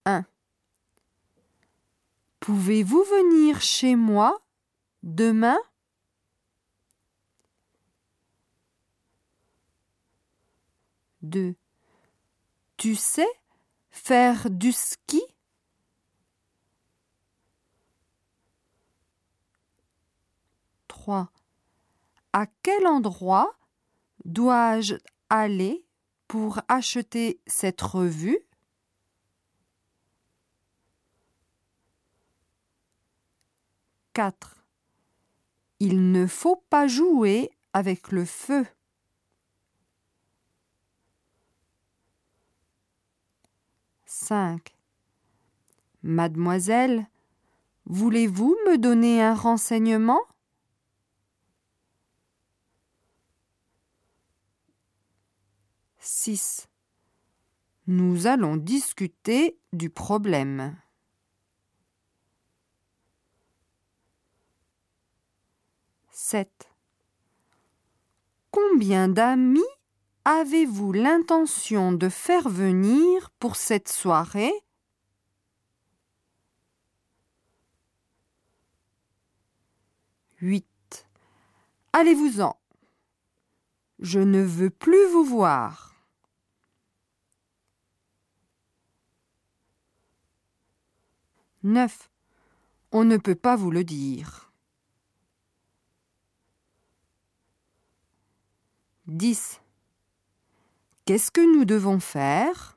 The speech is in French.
1. Pouvez-vous venir chez moi demain? 2. Tu sais faire du ski? 3. À quel endroit dois-je aller pour acheter cette revue? 4. Il ne faut pas jouer avec le feu. 5. Mademoiselle, voulez-vous me donner un renseignement? 6. Nous allons discuter du problème. 7. Combien d'amis avez-vous l'intention de faire venir pour cette soirée? 8. Allez-vous-en. Je ne veux plus vous voir. 9. On ne peut pas vous le dire. 10. Qu'est-ce que nous devons faire?